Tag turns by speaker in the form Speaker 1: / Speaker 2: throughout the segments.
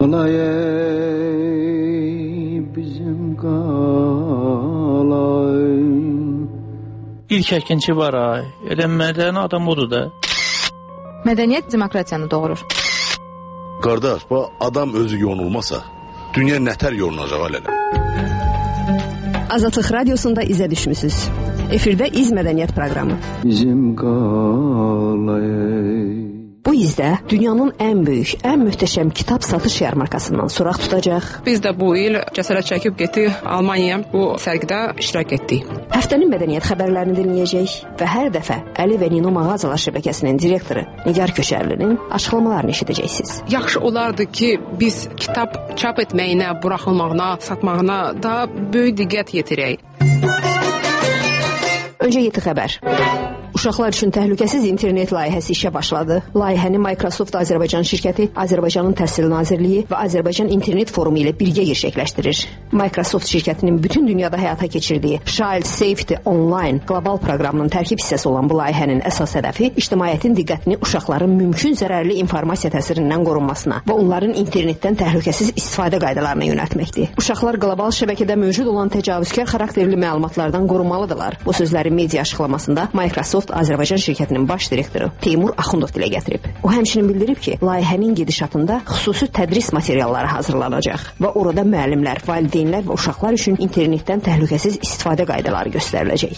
Speaker 1: qalay bizim qalay.
Speaker 2: İlk əkinçi var ay. Elə mədəni adam odur da.
Speaker 3: Mədəniyyət demokratiyanı doğurur.
Speaker 4: Qardaş, bu adam özü yonulmasa, dünya nətər yolunacaq alələ?
Speaker 5: Azadlıq Radiosunda izə düşmüsünüz. Efirdə İz Mədəniyyət proqramı.
Speaker 1: Bizim qalay.
Speaker 5: Bu izdə dünyanın ən böyük, ən möhtəşəm kitab satış yarmarkasından soraq tutacaq.
Speaker 6: Biz də bu il cəsarət çəkib getdik Almaniyaya, bu sərgidə iştirak etdik.
Speaker 5: Həftənin mədəniyyət xəbərlərini dinləyəcək və hər dəfə Əli və Nino mağazalar şəbəkəsinin direktoru Nigar Köçərlinin açıqlamalarını eşidəcəksiniz.
Speaker 6: Yaxşı olardı ki, biz kitab çap etməyinə, buraxılmağına, satmağına daha böyük diqqət yetirək.
Speaker 5: Öncə yeti xəbər. Uşaqlar üçün təhlükəsiz internet layihəsi işə başladı. Layihəni Microsoft Azərbaycan şirkəti, Azərbaycanın Təhsil Nazirliyi və Azərbaycan İnternet Forumu ilə birgə gerçəkləşdirir. Microsoft şirkətinin bütün dünyada həyata keçirdiyi Child Safety Online qlobal proqramının tərkib hissəsi olan bu layihənin əsas hədəfi ictimaiyyətin diqqətini uşaqların mümkün zərərli informasiya təsirindən qorunmasına və onların internetdən təhlükəsiz istifadə qaydalarına yönəltməkdir. Uşaqlar qlobal şəbəkədə mövcud olan təcavüzkar xarakterli məlumatlardan qorunmalıdırlar. Bu sözləri media açıqlamasında Microsoft Azərbaycan şirkətinin baş direktoru Teymur Axundov dilə gətirib. O həmçinin bildirib ki, layihənin gedişatında xüsusi tədris materialları hazırlanacaq və orada müəllimlər, valideynlər və uşaqlar üçün internetdən təhlükəsiz istifadə qaydaları göstəriləcək.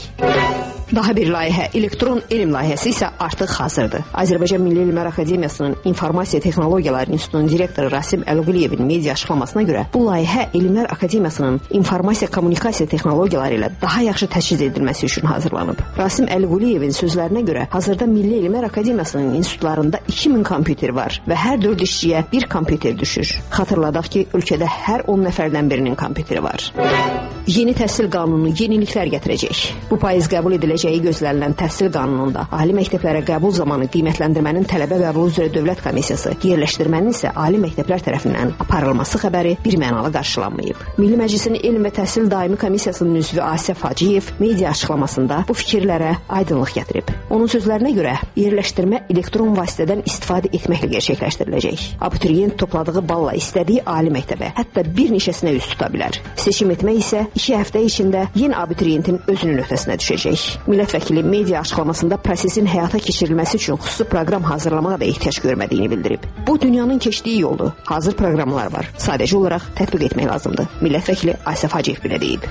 Speaker 5: Daha bir layihə, elektron elm layihəsi isə artıq hazırdır. Azərbaycan Milli Elmlər Akademiyasının İnformasiya Texnologiyaları İnstitutunun direktoru Rasim Əliquliyevin media açıqlamasına görə bu layihə Elmlər Akademiyasının informasiya kommunikasiya texnologiyaları ilə daha yaxşı təchiz edilməsi üçün hazırlanıb. Rasim Əliquliyevin sözlərinə görə hazırda Milli Elmlər Akademiyasının institutlarında 2000 kompüter var və hər 4 işçiyə bir kompüter düşür. Xatırladaq ki, ölkədə hər 10 nəfərdən birinin kompüteri var. Yeni təhsil qanunu yeniliklər gətirəcək. Bu payız qəbul ediləcəyi gözlənilən təhsil qanununda ali məktəblərə qəbul zamanı qiymətləndirmənin tələbə qəbulu üzrə Dövlət Komissiyası, yerləşdirmənin isə ali məktəblər tərəfindən aparılması xəbəri birmənalı qarşılanmayıb. Milli Məclisin Elm və Təhsil Daimi Komissiyasının üzvü Asif Hacıyev media açıqlamasında bu fikirlərə aydınlıq gətirib. Onun sözlərinə görə yerləşdirmə elektron vasitədən istifadə etməklə gerçəkləşdiriləcək. Abituriyent topladığı balla istədiyi ali məktəbə, hətta bir neçəsinə üst tuta bilər. Seçim etmək isə 2 həftə içində yeni abituriyentin özünün öhdəsinə düşəcək. Millət vəkili media açıqlamasında prosesin həyata keçirilməsi üçün xüsusi proqram hazırlamağa da ehtiyac görmədiyini bildirib. Bu dünyanın keçdiyi yoldur. Hazır proqramlar var. Sadəcə olaraq tətbiq etmək lazımdır. Millət vəkili Asif Hacıyev belə deyib.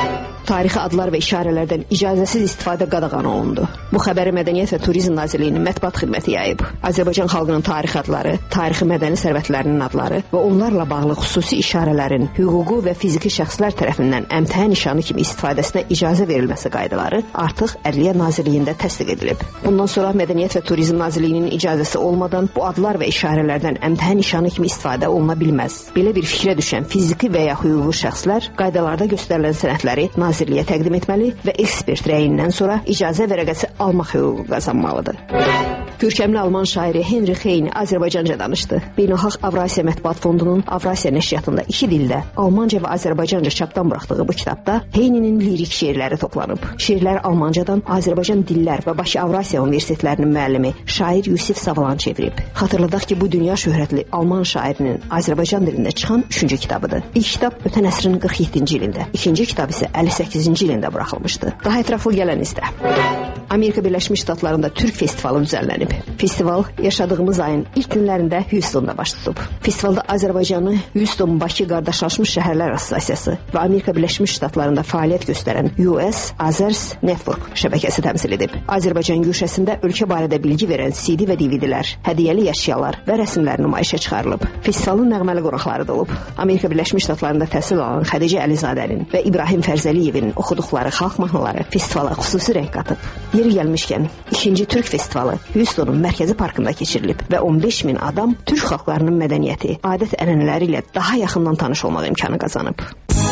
Speaker 5: Tarixi adlar və işarələrdən icazəsiz istifadə qadağan olundu. Bu xəbəri Mədəniyyət və Turizm Nazirliyinin mətbuat xidməti yayıb. Azərbaycan xalqının tarixi adları, tarixi mədəni sərvətlərinin adları və onlarla bağlı xüsusi işarələrin hüquqi və fiziki şəxslər tərəfindən əmtəə nişanı kimi istifadəsinə icazə verilməsi qaydaları artıq Ədliyyə Nazirliyində təsdiq edilib. Bundan sonra Mədəniyyət və Turizm Nazirliyinin icazəsi olmadan bu adlar və işarələrdən əmtəə nişanı kimi istifadə oluna bilməz. Belə bir fikrə düşən fiziki və ya hüquqi şəxslər qaydalarda göstərilən sənədləri Nazirliyə təqdim etməli və ekspert rəyindən sonra icazə vərəqəsi almaq hüququ qazanmalıdır. Görkəmli Alman şairi Heinrich Heine Azərbaycanca danışdı. Beynəlxalq Avrasiya Mətbuat Fondunun Avrasiya nəşriyyatında 2 dildə Almanca və Azərbaycanca çapdan buraxdığı bu kitabda Heine'nin lirik şeirləri toplanıb. Şeirləri Almancadan Azərbaycan Dillər və Bakı Avrasiya Universitetlərinin müəllimi şair Yusif Savalan çevirib. Xatırladaq ki, bu dünya şöhrətli Alman şairinin Azərbaycan dilində çıxan 3-cü kitabıdır. İlk kitab ötən əsrin 47-ci ilində, ikinci kitab isə 58-ci ilində buraxılmışdı. Daha ətraflı gələn izdə. Amerika Birləşmiş Ştatlarında Türk Festivalı düzənlənib. Festival yaşadığımız ayın ilk günlərində Houstonda baş tutub. Festivalda Azərbaycanı Houston-Bakı Qardaşlaşmış Şəhərlər Assosiasiyası və Amerika Birləşmiş Ştatlarında fəaliyyət göstərən US Azers Network şəbəkəsi təmsil edib. Azərbaycan güşəsində ölkə barədə bilgi verən CD və DVD-lər, hədiyyəli əşyalar və rəsmlər nümayişə çıxarılıb. Festivalın nəğməli qonaqları da olub. Amerika Birləşmiş Ştatlarında təhsil alan Xədicə Əlizadənin və İbrahim Fərzəliyevin oxuduqları xalq mahnıları festivala xüsusi rəng qatıb. Yeri gəlmişkən, 2-ci Türk Festivalı Houstonun mərkəzi parkında keçirilib və 15 min adam Türk xalqlarının mədəniyyəti, adət-ənənələri ilə daha yaxından tanış olmaq imkanı qazanıb.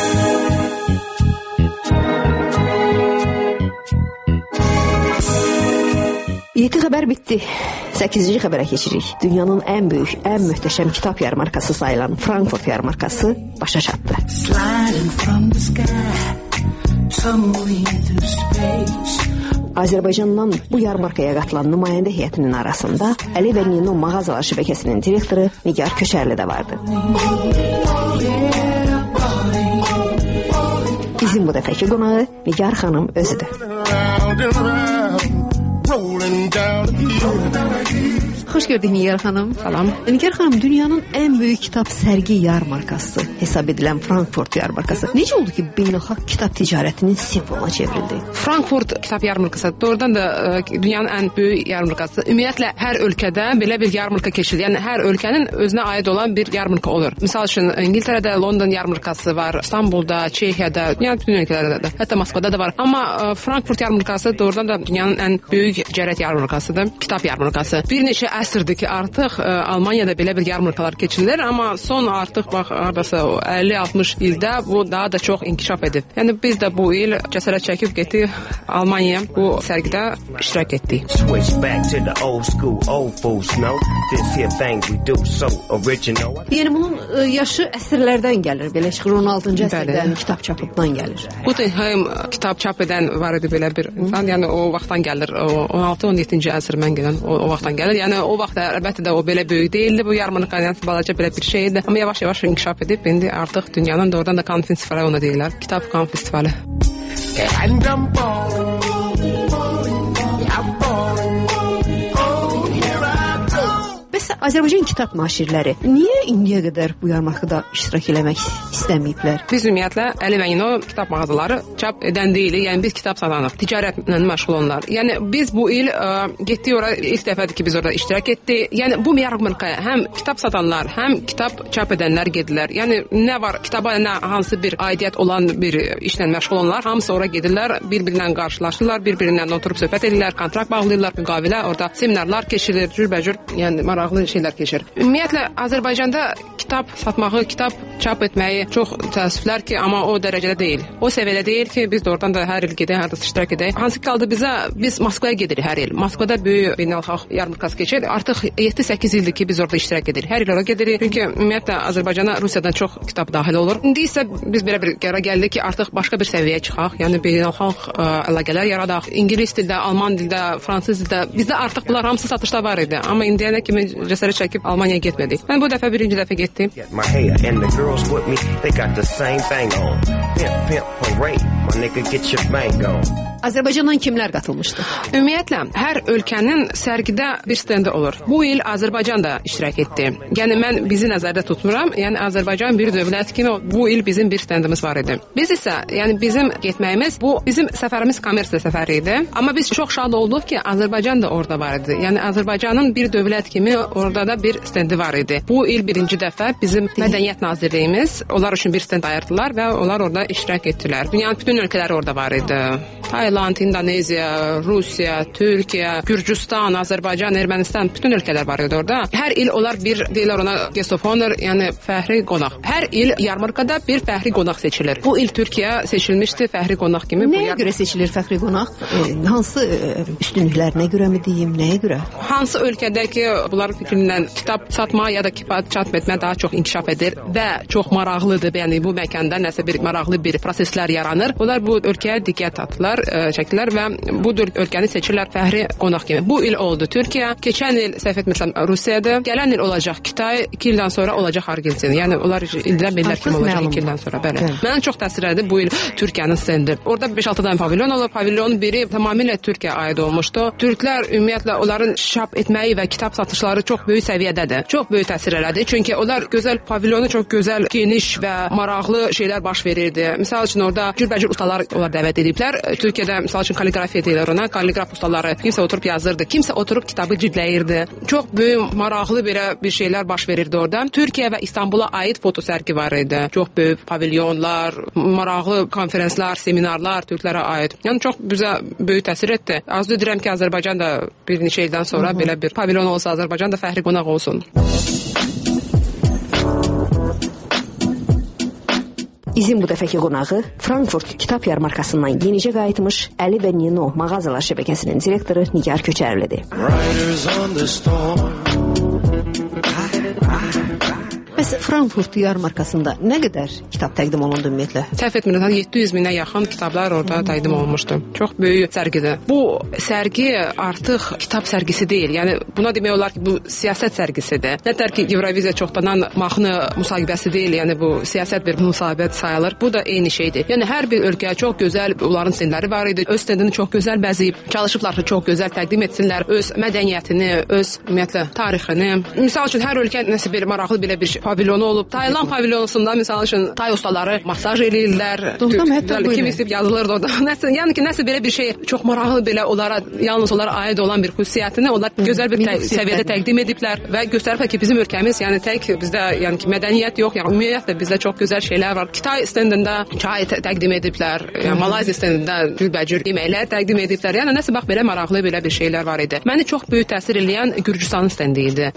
Speaker 5: Yedi xəbər bitdi. 8-ci xəbərə keçirik. Dünyanın ən böyük, ən möhtəşəm kitab yarmarkası sayılan Frankfurt yarmarkası başa çatdı. Sliding from the sky, tumbling through space. Azərbaycandan bu yarmarkaya qatılan nümayəndə heyətinin arasında Əli və Nino mağazalar şəbəkəsinin direktoru Nigar Köçərli də vardı. Bizim bu dəfəki qonağı Nigar xanım özüdür. Xoş gördük Nigar xanım.
Speaker 6: Salam.
Speaker 5: Nigar xanım, dünyanın ən böyük kitab sərgi yarmarkası hesab edilən Frankfurt yarmarkası necə oldu ki, beynəlxalq kitab ticarətinin simvoluna çevrildi?
Speaker 6: Frankfurt kitab yarmarkası doğrudan da dünyanın ən böyük yarmarkası. Ümumiyyətlə hər ölkədə belə bir yarmarka keçirilir. Yəni hər ölkənin özünə aid olan bir yarmarka olur. Misal üçün İngiltərədə London yarmarkası var, İstanbulda, Çexiyada, yəni bütün ölkələrdə də, hətta Moskvada da var. Amma Frankfurt yarmarkası doğrudan da dünyanın ən böyük ticarət yarmarkasıdır, kitab yarmarkası. Bir neçə əsrdir ki, artıq Almaniyada belə bir yarmarkalar keçirilir, amma son artıq bax hardasa 50-60 ildə bu daha da çox inkişaf edib. Yəni biz də bu il cəsarət çəkib getdik Almaniyaya, bu sərgidə iştirak etdik.
Speaker 5: Yəni bunun yaşı əsrlərdən gəlir, belə çıxır 16-cı əsrdən kitab çapından gəlir.
Speaker 6: Guggenheim kitab çap edən var idi belə bir insan, yəni o vaxtdan gəlir, 16-17-ci əsr mən gələn o vaxtdan gəlir. Yəni o vaxt əlbəttə də o belə böyük deyildi, bu yarmarka, yəni balaca belə bir şeydi. Amma yavaş-yavaş inkişaf edib, indi artıq dünyanın doğrudan da Cannes festivalı ona deyirlər. Kitab Cannes festivalı.
Speaker 5: Bəs Azərbaycan kitab naşirləri niyə indiyə qədər bu yarmarkada iştirak eləmək istəməyiblər?
Speaker 6: Biz ümumiyyətlə Əli və Nino kitab mağazaları çap edən deyilik. Yəni biz kitab satanıq, ticarətlə məşğul olanlar. Yəni biz bu il getdik ora, ilk dəfədir ki, biz orada iştirak etdik. Yəni bu yarmarkaya həm kitab satanlar, həm kitab çap edənlər gedirlər. Yəni nə var, kitaba nə hansı bir aidiyyət olan bir işlə məşğul olanlar, hamısı ora gedirlər, bir-birinlə qarşılaşırlar, bir-birinlə oturub söhbət edirlər, kontrakt bağlayırlar, müqavilə, orada seminarlar keçirilir, cürbəcür, yəni maraqlı şeylər keçir. Ümumiyyətlə Azərbaycanda kitab satmağı, kitab çap etməyi çox təəssüflər ki, amma o dərəcədə deyil. O səviyyədə deyil ki, biz də oradan da hər il gedək, hər də iştirak edək. Hansı qaldı bizə? Biz Moskvaya gedirik hər il. Moskvada böyük beynəlxalq yarmarkası keçir. Artıq 7-8 ildir ki, biz orada iştirak edirik. Hər il ora gedirik. Çünki ümumiyyətlə Azərbaycana Rusiyadan çox kitab daxil olur. İndi isə biz belə bir qərara gəldik ki, artıq başqa bir səviyyəyə çıxaq. Yəni beynəlxalq əlaqələr yaradaq. İngilis dildə, alman dildə, fransız dildə. Bizdə artıq bunlar hamısı satışda var idi. Amma indiyənə kimi cəsarət çəkib Almaniyaya getmədik. Mən bu dəfə birinci dəfə getdim.
Speaker 5: Azərbaycandan kimlər qatılmışdı?
Speaker 6: Ümumiyyətlə hər ölkənin sərgidə bir stendi olur. Bu il Azərbaycan da iştirak etdi. Yəni mən bizi nəzərdə tutmuram. Yəni Azərbaycan bir dövlət kimi bu il bizim bir stendimiz var idi. Biz isə yəni bizim getməyimiz bu bizim səfərimiz kommersiya səfəri idi. Amma biz çox şad olduq ki, Azərbaycan da orada var idi. Yəni Azərbaycanın bir dövlət kimi orada da bir stendi var idi. Bu il birinci dəfə bizim Mədəniyyət Nazirliyimiz onlar üçün bir stend ayırdılar və onlar orada iştirak etdilər. Dünyanın bütün ölkələri orada var idi. Tayland, İndoneziya, Rusiya, Türkiyə, Gürcüstan, Azərbaycan, Ermənistan, bütün ölkələr var idi orada. Hər il onlar bir deyirlər ona guest of honor, yəni fəxri qonaq. Hər il yarmarkada bir fəxri qonaq seçilir. Bu il Türkiyə seçilmişdi fəxri qonaq kimi.
Speaker 5: Nəyə görə seçilir fəxri qonaq? Hansı üstünlüklərinə görəmi deyim, nəyə görə?
Speaker 6: Hansı ölkədəki bunlar fikrindən kitab satma ya da kitab çap etmə daha çox inkişaf edir və çox maraqlıdır. Yəni bu məkanda nəsə bir maraqlı bir proseslər yaranır. Onlar bu ölkəyə diqqət atdılar, çəkdilər və bu ölkəni seçirlər fəxri qonaq kimi. Bu il oldu Türkiyə, keçən il səhv etməsəm Rusiyadır. Gələn il olacaq Kitay, 2 ildən sonra olacaq Argentina. Yəni onlar ildən bellər kimi olacaq 2 ildən sonra. Bəli. Mənə çox təsir edir bu il Türkiyənin stendi. Orada 5-6 dənə pavilyon olub. Pavilyonun biri tamamilə Türkiyəyə aid olmuşdu. Türklər ümumiyyətlə onların çap etməyi və kitab satışları çox böyük səviyyədədir. Çox böyük təsir elədi. Çünki onlar gözəl pavilyonu çox gözəl, geniş və maraqlı şeylər baş verirdi. Məsəl üçün orada cürbəcür ustalar onlar dəvət ediblər. Türkiyədə məsəl üçün kalligrafiya deyirlər ona. Kalligraf ustaları kimsə oturub yazırdı, kimsə oturub kitabı cildləyirdi. Çox böyük, maraqlı belə bir şeylər baş verirdi orada. Türkiyə və İstanbula aid foto sərgi var idi. Çox böyük pavilyonlar, maraqlı konferanslar, seminarlar türklərə aid. Yəni çox bizə böyük təsir etdi. Arzu edirəm ki, Azərbaycan da bir neçə ildən sonra belə bir pavilyon olsa, Azərbaycan da fəxri qonaq olsun.
Speaker 5: Bizim bu dəfəki qonağı Frankfurt kitab yarmarkasından yenicə qayıtmış Əli və Nino mağazalar şəbəkəsinin direktoru Nigar Köçərlidir. Bəs Bəs Frankfurt yarmarkasında nə qədər kitab təqdim olundu ümumiyyətlə?
Speaker 6: Səhv etmirəm, 700 minə yaxın kitablar orada təqdim olunmuşdu. Çox böyük sərgidir. Bu sərgi artıq kitab sərgisi deyil. Yəni buna demək olar ki, bu siyasət sərgisidir. Nətər ki, Euroviziya çoxdanan mahnı müsahibəsi deyil, yəni bu siyasət bir müsahibət sayılır. Bu da eyni şeydir. Yəni hər bir ölkə çox gözəl, onların stendləri var idi. Öz stendini çox gözəl bəzəyib, çalışıblar ki, çox gözəl təqdim etsinlər öz mədəniyyətini, öz ümumiyyətlə tarixini. Misal üçün hər ölkə nəsə bir maraqlı belə bir pavilyonu olub. Tayland pavilyonunda misal üçün tay ustaları masaj eləyirlər.
Speaker 5: Doğrudan hətta bu
Speaker 6: kim istəyib yazılırdı orada. Yəni ki, nəsə belə bir şey çox maraqlı belə onlara yalnız onlara aid olan bir xüsusiyyətini onlar gözəl bir səviyyədə təqdim ediblər və göstəriblər ki, bizim ölkəmiz yəni tək bizdə yəni ki, mədəniyyət yox, yəni ümumiyyətlə bizdə çox gözəl şeylər var. Kitay stendində çay təqdim ediblər, yəni Malayziya stendində cürbəcür yeməklər təqdim ediblər. Yəni nəsə bax belə maraqlı belə bir şeylər var idi. Məni çox böyük təsir eləyən Gürcüstanın stendi idi.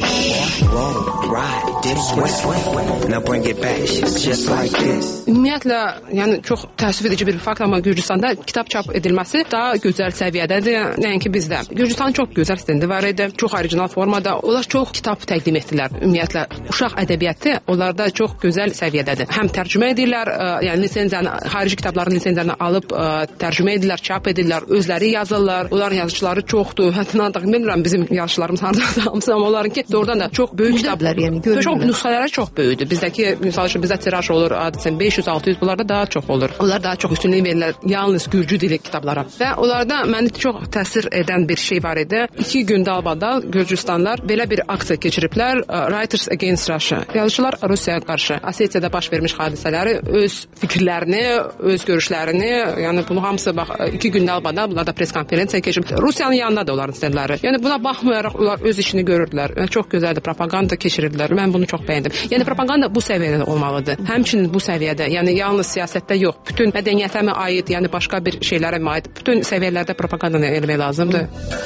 Speaker 6: Ümumiyyətlə, yəni çox təəssüf edici bir fakt, amma Gürcüstanda kitab çap edilməsi daha gözəl səviyyədədir, nəinki bizdə. Gürcüstanın çox gözəl stendi var idi, çox orijinal formada. Onlar çox kitab təqdim etdilər. Ümumiyyətlə, uşaq ədəbiyyatı onlarda çox gözəl səviyyədədir. Həm tərcümə edirlər, yəni lisenziyanı, xarici kitabların lisenziyanı alıb tərcümə edirlər, çap edirlər, özləri yazırlar. Onların yazıçıları çoxdur. Hətta artıq bilmirəm bizim yazıçılarımız hardadır hamısı, amma onlarınki doğrudan da çox böyük kitablar, yəni görürlər. Çox nüsxələri çox böyükdür. Bizdəki misal üçün bizdə tiraj olur, adətən 500-600, bunlarda daha çox olur. Onlar daha çox üstünlük verirlər yalnız gürcü dili kitablara. Və onlarda məni çox təsir edən bir şey var idi. 2 gün dalbadal Gürcüstanlar belə bir aksiya keçiriblər. Writers Against Russia. Yazıçılar Rusiyaya qarşı Osetiyada baş vermiş hadisələri, öz fikirlərini, öz görüşlərini, yəni bunu hamısı bax 2 gün dalbadal bunlar da press konferensiya keçirib. Rusiyanın yanında da onların stendləri. Yəni buna baxmayaraq onlar öz işini görürdülər. Yəni çox gözəldir, propaganda keçirirdilər. Mən bunu çox bəyəndim. Yəni propaganda bu səviyyədə olmalıdır. Həmçinin bu səviyyədə, yəni yalnız siyasətdə yox, bütün mədəniyyətə mi aid, yəni başqa bir şeylərə mi aid, bütün səviyyələrdə propaganda eləmək lazımdır.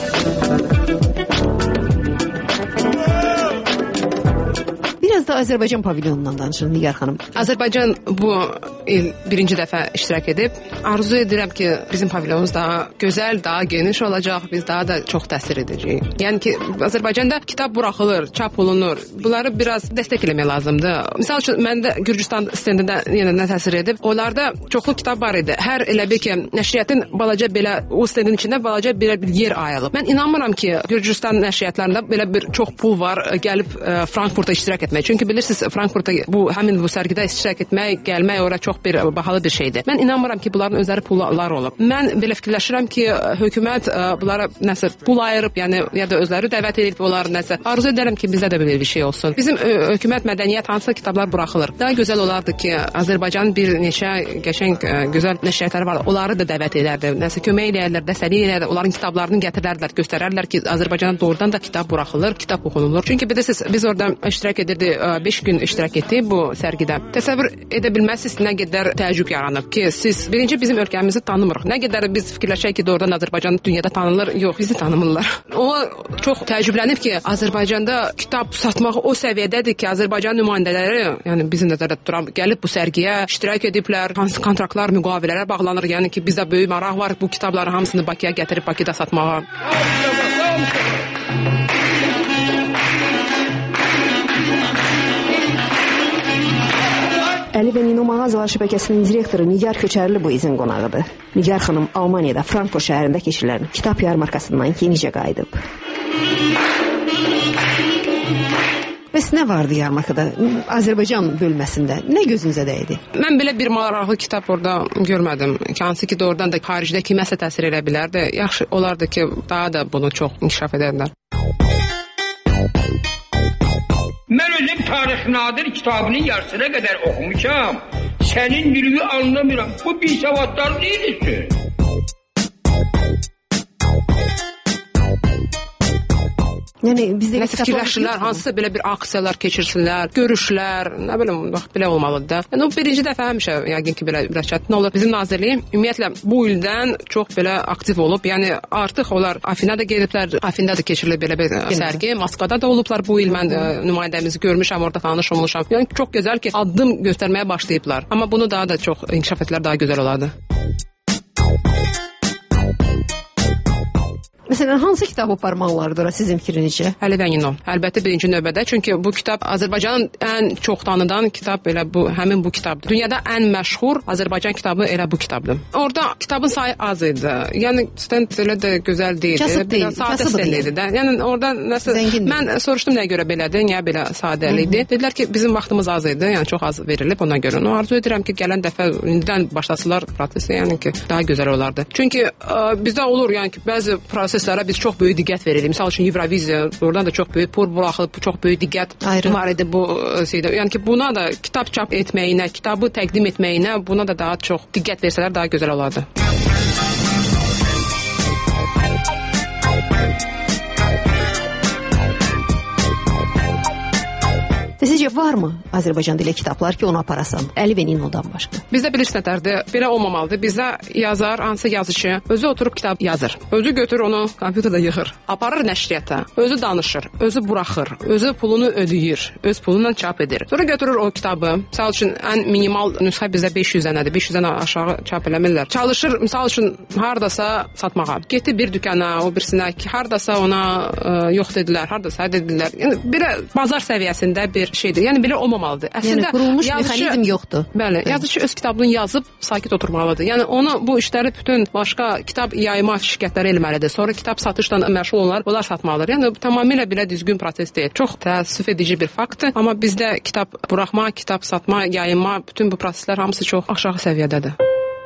Speaker 5: Biraz da Azərbaycan pavilyonundan danışın Nigar xanım.
Speaker 6: Azərbaycan bu il birinci dəfə iştirak edib. Arzu edirəm ki, bizim pavilyonumuz daha gözəl, daha geniş olacaq, biz daha da çox təsir edəcəyik. Yəni ki, Azərbaycanda kitab buraxılır, çap olunur. Bunları biraz dəstəkləmək lazımdır. Misal üçün, məndə Gürcüstan stendində yenə nə təsir edib? Onlarda çoxlu kitab var idi. Hər elə bir ki, nəşriyyatın balaca belə, o stendin içində balaca belə bir yer ayılıb. Mən inanmıram ki, Gürcüstan nəşriyyatlarında belə bir çox pul var, gəlib Frankfurtda iştirak etmək. Çünki bilirsiniz, Frankfurtda həmin bu sərgidə iştirak etmək, gəlmək ora çox bir bahalı bir şeydir. Mən inanmıram ki, bunların özləri pullar olub. Mən belə fikirləşirəm ki, hökumət bunlara nəsə pul ayırıb, yəni ya da özləri dəvət edib onları nəsə. Arzu edərəm ki, bizdə də belə bir şey olsun. Bizim hökumət mədəniyyət hansı kitablar buraxılır. Daha gözəl olardı ki, Azərbaycanın bir neçə qəşəng gözəl nəşriyyatları var. Onları da dəvət edərdi. Nəsə kömək eləyərlər, dəstək eləyərlər, onların kitablarını gətirərlər, göstərərlər ki, Azərbaycana doğrudan da kitab buraxılır, kitab oxunulur. Çünki bilirsiniz, biz orada iştirak edirdik, 5 gün iştirak etdik bu sərgidə. Təsəvvür edə bilməzsiniz nə qədər təəccüb yaranıb ki, siz birinci bizim ölkəmizi tanımırıq. Nə qədər biz fikirləşək ki, doğrudan Azərbaycan dünyada tanınır, yox, bizi tanımırlar. O çox təəccüblənib ki, Azərbaycanda kitab satmaq o səviyyədədir ki, Azərbaycan nümayəndələri, yəni bizim nəzərdə tuturam, gəlib bu sərgiyə iştirak ediblər, hansı kontraktlar, müqavilələr bağlanır, yəni ki, bizdə böyük maraq var bu kitabları hamısını Bakıya gətirib Bakıda satmağa.
Speaker 5: Əli və Nino mağazalar şəbəkəsinin direktoru Nigar Köçərli bu izin qonağıdır. Nigar xanım Almaniyada Frankfurt şəhərində keçirilən kitab yarmarkasından yenicə qayıdıb. Bəs nə vardı yarmarkada? Azərbaycan bölməsində nə gözünüzə dəydi?
Speaker 6: Mən belə bir maraqlı kitab orada görmədim. Hansı ki, doğrudan da xaricdə kiməsə təsir edə bilərdi. Yaxşı olardı ki, daha da bunu çox inkişaf edərlər.
Speaker 7: Mən özüm Tarix Nadir kitabının yarısına qədər oxumuşam. Sənin dilini anlamıram. Bu bir savadlar deyilsin.
Speaker 5: Yəni bizdə
Speaker 6: fikirləşirlər, hansısa belə bir aksiyalar keçirsinlər, görüşlər, nə bilim, bax belə olmalıdır da. Yəni o birinci dəfə həmişə yəqin ki, belə biraz çətin olur. Bizim nazirlik ümumiyyətlə bu ildən çox belə aktiv olub. Yəni artıq onlar Afinada gediblər, Afindada keçirilib belə bir sərgi, Moskvada da olublar bu il. Mən nümayəndəmizi görmüşəm, orada tanış olmuşam. Yəni çox gözəl ki, addım göstərməyə başlayıblar. Amma bunu daha da çox inkişaf etdilər, daha gözəl olardı.
Speaker 5: Məsələn, hansı kitabı aparmaq olardır sizin fikrinizcə?
Speaker 6: Əli Vəngino. Əlbəttə birinci növbədə, çünki bu kitab Azərbaycanın ən çox tanınan kitab elə bu, həmin bu kitabdır. Dünyada ən məşhur Azərbaycan kitabı elə bu kitabdır. Orada kitabın sayı az idi. Yəni stend elə də gözəl deyildi.
Speaker 5: Kasıb deyil,
Speaker 6: sadə stend idi də. Yəni orada nəsə mən soruşdum nəyə görə belədir, niyə belə sadəlik idi? Dedilər ki, bizim vaxtımız az idi, yəni çox az verilib ona görə. Arzu edirəm ki, gələn dəfə indidən başlasınlar prosesi, yəni ki, daha gözəl olardı. Çünki bizdə olur, yəni ki, bəzi proseslərə biz çox böyük diqqət veririk. Məsəl üçün Euroviziya, oradan da çox böyük pul buraxılıb, çox böyük diqqət var idi bu şeydə. Yəni ki, buna da kitab çap etməyinə, kitabı təqdim etməyinə, buna da daha çox diqqət versələr daha gözəl olardı.
Speaker 5: Sizcə varmı Azərbaycan dili kitablar ki, onu aparasan? Əli Vənginodan başqa.
Speaker 6: Bizdə bilirsiniz nətərdir, belə olmamalıdır. Bizdə yazar, hansı yazıcı özü oturub kitab yazır. Özü götürür onu kompüterdə yığır. Aparır nəşriyyata. Özü danışır, özü buraxır, özü pulunu ödəyir, öz pulundan çap edir. Sonra götürür o kitabı. Məsəl üçün ən minimal nüsxə bizdə 500 dənədir. 500-dən aşağı çap eləmirlər. Çalışır, məsəl üçün hardasa satmağa. Getdi bir dükana, o birisinə ki, hardasa ona yox dedilər, hardasa dedilər. Yəni belə bazar səviyyəsində bir şeydir. Yəni belə olmamalıdır. Əslində
Speaker 5: qurulmuş mexanizm yoxdur.
Speaker 6: Bəli, yazıcı öz kitabını yazıb sakit oturmalıdır. Yəni onu bu işləri bütün başqa kitab yayma şirkətləri eləməlidir. Sonra kitab satışla məşğul olanlar onlar satmalıdır. Yəni tamamilə belə düzgün proses deyil. Çox təəssüf edici bir faktdır. Amma bizdə kitab buraxma, kitab satma, yayma, bütün bu proseslər hamısı çox aşağı səviyyədədir.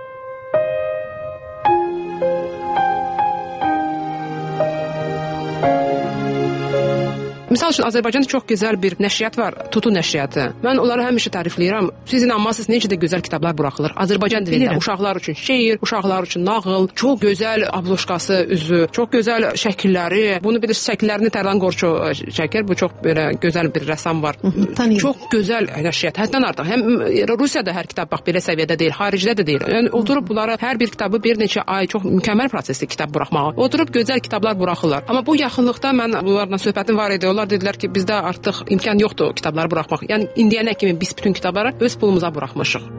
Speaker 6: Misal üçün Azərbaycanda çox gözəl bir nəşriyyat var, Tutu nəşriyyatı. Mən onları həmişə tərifləyirəm. Siz inanmazsınız necə də gözəl kitablar buraxılır. Azərbaycan dilində uşaqlar üçün şeir, uşaqlar üçün nağıl, çox gözəl abloşkası üzü, çox gözəl şəkilləri. Bunu bilirsiniz, şəkillərini Tərlan Qorçu çəkir. Bu çox belə gözəl bir rəssam var. Çox gözəl nəşriyyat. Həddən artıq. Həm Rusiyada hər kitab bax belə səviyyədə deyil, xaricdə də deyil. Yəni oturub bunları hər bir kitabı bir neçə ay çox mükəmməl prosesli kitab buraxmağa. Oturub gözəl kitablar buraxırlar. Amma bu yaxınlıqda mən bunlarla söhbətim var idi. Onlar dedilər ki, bizdə artıq imkan yoxdur kitabları buraxmaq. Yəni indiyənə kimi biz bütün kitabları öz pulumuza buraxmışıq.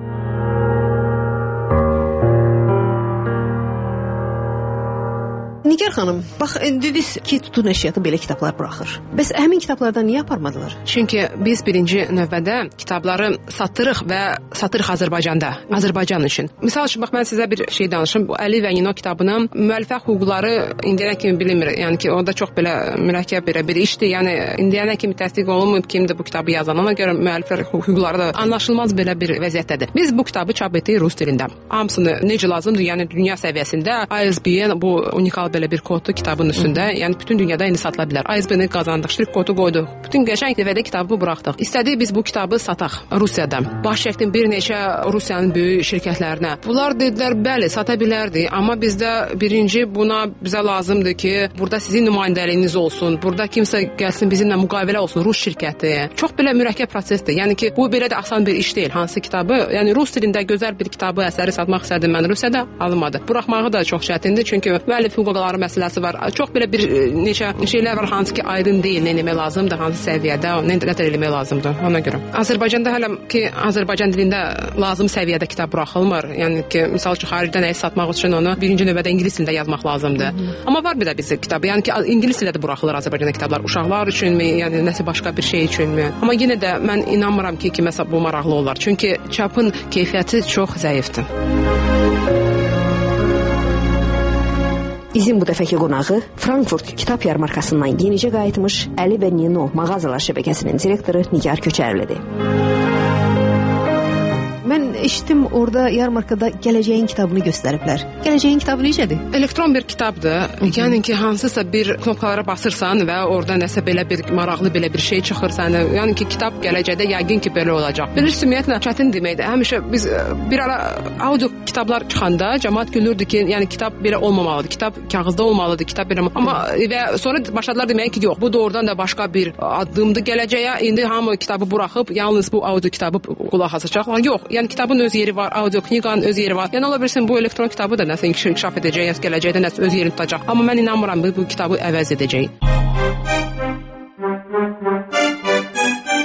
Speaker 5: Nigar xanım, bax dediniz ki, Tutu nəşriyyatı belə kitablar buraxır. Bəs həmin kitablardan niyə aparmadılar?
Speaker 6: Çünki biz birinci növbədə kitabları satırıq və satırıq Azərbaycanda, Azərbaycan üçün. Misal üçün bax mən sizə bir şey danışım. Bu Əli Vəngino kitabının müəllifə hüquqları indiyənə kimi bilinmir. Yəni ki, orada çox belə mürəkkəb bir işdir. Yəni indiyənə kimi təsdiq olunmayıb kimdir bu kitabı yazan. Ona görə müəllifə hüquqları da anlaşılmaz belə bir vəziyyətdədir. Biz bu kitabı çap etdik rus dilində. Hamısını necə lazımdır, yəni dünya səviyyəsində ISBN bu unikal belə bir kodlu kitabın üstündə, yəni bütün dünyada indi satıla bilər. ISBN-i qazandıq, şirk kodu qoyduq. Bütün qəşəng dəvədə kitabı buraxdıq. İstədik biz bu kitabı sataq Rusiyada. Baş çəkdim bir neçə Rusiyanın böyük şirkətlərinə. Bunlar dedilər, bəli, sata bilərdi, amma bizdə birinci buna bizə lazımdır ki, burada sizin nümayəndəliyiniz olsun, burada kimsə gəlsin bizimlə müqavilə olsun, Rus şirkəti. Çox belə mürəkkəb prosesdir. Yəni ki, bu belə də asan bir iş deyil. Hansı kitabı, yəni rus dilində gözəl bir kitabı, əsəri satmaq istədim mən Rusiyada, alınmadı. Buraxmağı da çox çətindir, çünki müəllif hüquqları məsələsi var. Çox belə bir neçə şeylər var, hansı ki aydın deyil, nə etmək lazımdır, hansı səviyyədə, nə etmək lazımdır ona görə. Azərbaycanda hələ ki Azərbaycan dilində lazım səviyyədə kitab buraxılmır. Yəni ki, misal üçün xaricdə nəyi satmaq üçün onu birinci növbədə ingilis dilində yazmaq lazımdır. Amma var bir də bizdə kitab, yəni ki ingilis dilində də buraxılır Azərbaycanda kitablar. Uşaqlar üçünmü, yəni nəsə başqa bir şey üçünmü? Amma yenə də mən inanmıram ki, kiməsə bu maraqlı olar. Çünki çapın keyfiyyəti çox zəifdir.
Speaker 5: Bizim bu dəfəki qonağı Frankfurt kitab yarmarkasından yenicə qayıtmış Əli Vəngino mağazalar şəbəkəsinin direktoru Nigar Köçərlidir. Mən eşitdim orada yarmarkada gələcəyin kitabını göstəriblər. Gələcəyin kitabı necədir?
Speaker 6: Elektron bir kitabdır. Yəni ki, hansısa bir knopkalara basırsan və orada nəsə belə bir maraqlı belə bir şey çıxır sənə. Yəni ki, kitab gələcəkdə yəqin ki, belə olacaq. Bilirsiniz, ümumiyyətlə çətin deməkdir. Həmişə biz bir ara audio kitablar çıxanda cəmaət gülürdü ki, yəni kitab belə olmamalıdır. Kitab kağızda olmalıdır, kitab belə. Amma və sonra başladılar deməyə ki, yox, bu doğrudan da başqa bir addımdır gələcəyə. İndi hamı kitabı buraxıb yalnız bu audio kitabı qulaq asacaqlar. Yox, yəni kitabın öz yeri var, audio kniqanın öz yeri var. Yəni ola bilsin bu elektron kitabı da nəsə inkişaf edəcək, gələcəkdə nəsə öz yerini tutacaq. Amma mən inanmıram bu kitabı əvəz edəcək.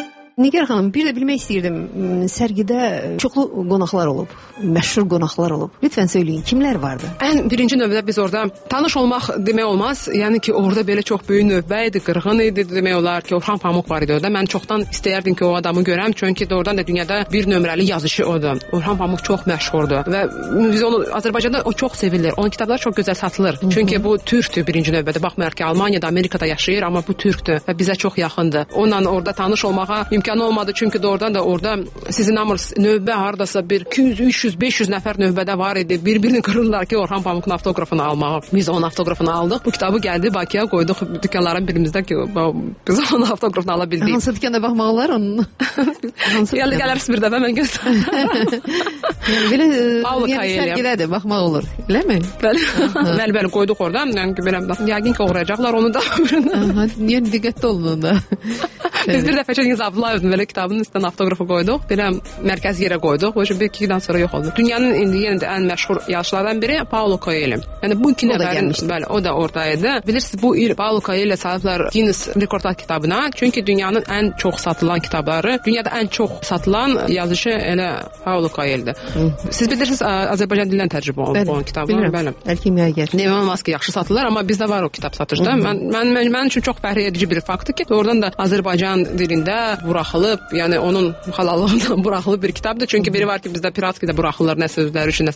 Speaker 5: Nigar xanım, bir də bilmək istəyirdim, sərgidə çoxlu qonaqlar olub, məşhur qonaqlar olub. Lütfən söyləyin, kimlər vardı?
Speaker 6: Ən birinci növbədə biz orada tanış olmaq demək olmaz. Yəni ki, orada belə çox böyük növbə idi, qırğın idi demək olar ki, Orxan Pamuk var idi orada. Mən çoxdan istəyərdim ki, o adamı görəm, çünki doğrudan da dünyada bir nömrəli yazıcı odur. Orxan Pamuk çox məşhurdur və biz onu Azərbaycanda o çox sevilir. Onun kitabları çox gözəl satılır. Çünki bu türkdür birinci növbədə. Baxmayaraq ki, Almaniyada, Amerikada yaşayır, amma bu türkdür və bizə çox yaxındır. Onunla orada tanış olmağa imkanı olmadı, çünki doğrudan da orada sizin amırsınız növbə hardasa bir 200, 300, 500 nəfər növbədə var idi. Bir-birini qırırlar ki, Orxan Pamukun avtografını almağa. Biz onun avtografını aldıq. Bu kitabı gəldi Bakıya qoyduq dükanların birimizdə ki, biz onun avtografını ala bildik.
Speaker 5: Hansı dükanda baxmaq olar onun?
Speaker 6: Yəni gələrsiz bir dəfə mən göstərəm.
Speaker 5: Belə sərgidədir, baxmaq olur. Eləmi?
Speaker 6: Bəli, qoyduq orada. Yəni ki, belə yəqin ki, uğrayacaqlar onu da.
Speaker 5: Yəni diqqətli olun da.
Speaker 6: Biz bir dəfə Cengiz Abdullayevin belə kitabının üstünə avtoqrafı qoyduq. Belə mərkəz yerə qoyduq. O bir iki ildən sonra yox oldu. Dünyanın indi yenə də ən məşhur yazıçılardan biri Paulo Coelho. Yəni bu iki nəfərin, bəli, o da oradaydı. Bilirsiniz, bu il Paulo Coelho salıblar Guinness Rekordlar kitabına. Çünki dünyanın ən çox satılan kitabları, dünyada ən çox satılan yazıcı elə Paulo Coelho'dur. Siz bilirsiniz, Azərbaycan dilindən tərcümə olunub onun kitabı. Bəli.
Speaker 5: Əlkimyager.
Speaker 6: Demək olmaz ki, yaxşı satılır, amma bizdə var o kitab satıcıda. Mən üçün çox fəxr edici bir faktdır ki, doğrudan da Azərbaycan dilində buraxılıb, yəni onun halallığından buraxılıb bir kitabdır. Çünki biri var ki, bizdə piratskidə buraxılır nə sözləri üçün.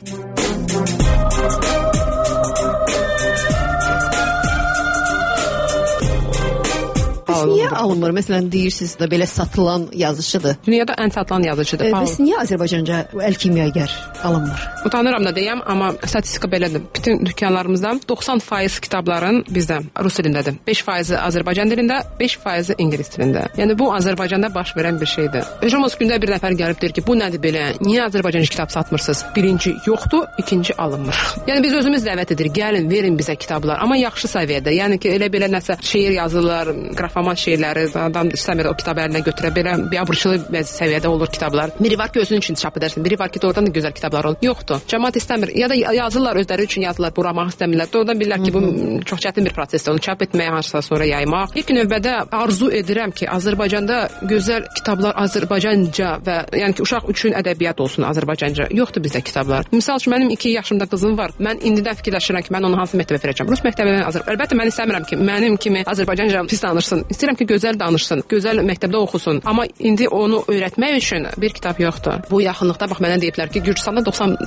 Speaker 5: Niyə alınmır? Məsələn, deyirsiniz də belə satılan yazıcıdır.
Speaker 6: Dünyada ən satılan yazıcıdır.
Speaker 5: Bəs niyə Azərbaycanca əlkimyager alınmır?
Speaker 6: Utanıram da deyəm, amma statistika belədir. Bütün dükanlarımızda 90% kitabların bizdə rus dilindədir. 5% Azərbaycan dilində, 5% ingilis dilində. Yəni bu Azərbaycanda baş verən bir şeydir. Ejamos gündə bir nəfər gəlib deyir ki, bu nədir belə? Niyə Azərbaycanca kitab satmırsınız? Birinci yoxdur, ikinci alınmır. Yəni biz özümüz dəvət edirik, gəlin, verin bizə kitablar, amma yaxşı səviyyədə. Yəni ki, elə belə nəsə şeir yazırlar, qrafoman şeirləri, adam istəmir o kitabı əlinə götürə belə biabırçılı səviyyədə olur kitablar. Biri var ki, özün üçün çap edərsən, biri var ki, doğrudan da gözəl kitablar olur. Yoxdur. Cəmaət istəmir. Ya da yazırlar özləri üçün yazırlar, buramaq istəmirlər. Doğrudan bilirlər ki, bu çox çətin bir prosesdir. Onu çap etməyə, hansısa sonra yaymaq. İlk növbədə arzu edirəm ki, Azərbaycanda gözəl kitablar Azərbaycanca və yəni ki, uşaq üçün ədəbiyyat olsun Azərbaycanca. Yoxdur bizdə kitablar. Misal üçün mənim 2 yaşımda qızım var. Mən indidən fikirləşirəm ki, mən onu hansı məktəbə verəcəm. Rus məktəbinə Əlbəttə mən istəmirəm ki, mənim kimi Azərbaycanca pis danışsın. İstəyirəm ki, gözəl danışsın, gözəl məktəbdə oxusun. Amma indi onu öyrətmək üçün bir kitab yoxdur. Bu yaxınlıqda bax mənə deyiblər ki, Gürcüstanda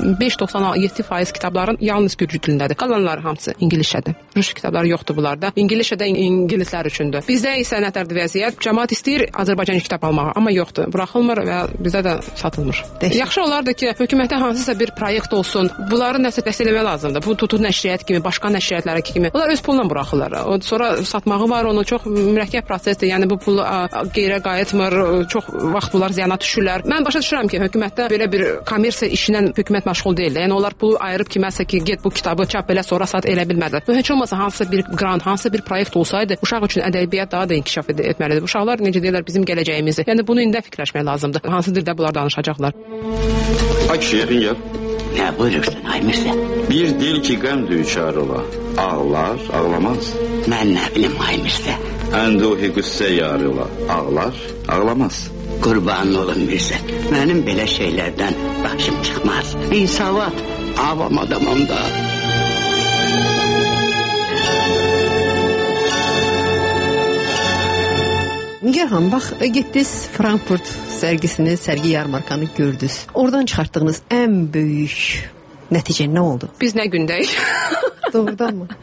Speaker 6: 95-97% kitabların yalnız Gürcü dilindədir. Qalanları hamısı ingiliscədir. Rus kitabları yoxdur bunlarda. İngiliscədə ingilislər üçündür. Bizdə isə nətərdir vəziyyət? Cəmaət istəyir Azərbaycanca kitab almağı, amma yoxdur. Buraxılmır və bizdə də satılmır. Yaxşı olardı ki, hökumətdə hansısa bir proyekt olsun. Bunları nəsə dəstəkləmək lazımdır. Bu tutur nəşriyyat kimi, başqa nəşriyyatlara kimi. Onlar öz pulla buraxırlar. Sonra satmağı var, onu çox mürəkkəb prosesdir. Yəni bu pul qeyrə qayıtmır, çox vaxt bunlar ziyana düşürlər. Mən başa düşürəm ki, hökumətdə belə bir kommersiya işinə hökumət məşğul deyil. Yəni onlar pulu ayırıb kiməsə ki, get bu kitabı çap elə, sonra sat elə bilməzlər. Heç olmasa hansısa bir grant, hansısa bir proyekt olsaydı, uşaq üçün ədəbiyyat daha da inkişaf etməlidir. Uşaqlar necə deyirlər, bizim gələcəyimizi. Yəni bunu indi fikirləşmək lazımdır. Hansı dildə bunlar danışacaqlar?
Speaker 8: Ay kişi, yaxın gəl.
Speaker 9: Nə buyurursun, ay Mirzə?
Speaker 8: Bir dil ki, qəm düçar ola. Ağlar, ağlamaz.
Speaker 9: Mən nə bilim, ay Mirzə?
Speaker 8: Ənduhi qüssə yarı ola. Ağlar, ağlamaz.
Speaker 9: Qurban olun Mirzə. Mənim belə şeylərdən başım çıxmaz. İnsavat, avam adamım da.
Speaker 5: Nigar xanım, bax, getdiniz Frankfurt sərgisini, sərgi yarmarkanı gördünüz. Oradan çıxartdığınız ən böyük nəticə nə oldu?
Speaker 6: Biz nə gündəyik?
Speaker 5: Doğrudan mı?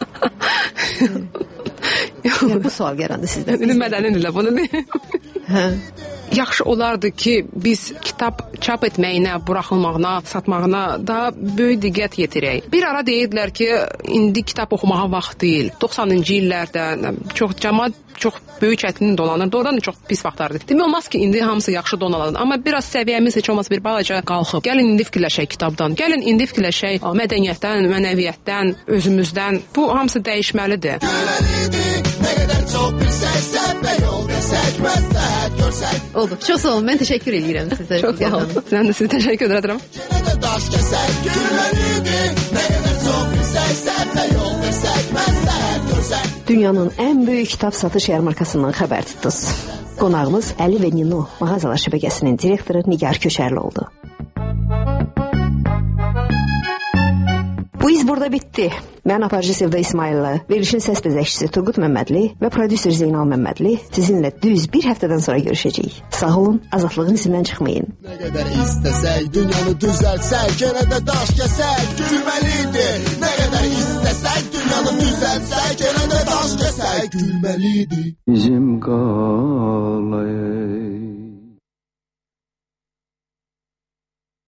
Speaker 5: Yəni, bu sual gələndə sizdən.
Speaker 6: Mədəninlə bunu deyim.
Speaker 5: Hə.
Speaker 6: Yaxşı olardı ki, biz kitab çap etməyinə, buraxılmağına, satmağına daha böyük diqqət yetirək. Bir ara deyirdilər ki, indi kitab oxumağa vaxt deyil. 90-cı illərdə cəmaət çox böyük çətinlik dolanır. Doğrudan da çox pis vaxtlardır. Demək olmaz ki, indi hamısı yaxşı donalanır. Amma biraz səviyyəmiz heç olmasa bir balaca qalxıb. Gəlin indi fikirləşək kitabdan. Gəlin indi fikirləşək mədəniyyətdən, mənəviyyətdən, özümüzdən. Bu hamısı dəyişməlidir.
Speaker 5: Oldu. Çox sağ olun. Mən təşəkkür edirəm sizə.
Speaker 6: Çox sağ olun. Mən də sizə təşəkkür edirəm.
Speaker 5: Dünyanın ən böyük kitab satış yarmarkasından xəbər tutdunuz. Qonağımız Əli və Nino mağazalar şəbəkəsinin direktoru Nigar Köçərli oldu. Bu iz burada bitdi. Mən aparıcı Sevda İsmayıllı, verilişin səs bəzəkçisi Turqut Məmmədli və prodüser Zeynal Məmmədli sizinlə düz bir həftədən sonra görüşəcəyik. Sağ olun, azadlığın izindən çıxmayın.
Speaker 10: Nə qədər istəsək, dünyanı düzəltsək, yenə də daş kəsək, gülməlidir. Nə qədər istəsək, dünyanı düzəltsək, yenə də daş kəsək, gülməlidir.
Speaker 1: Bizim qalay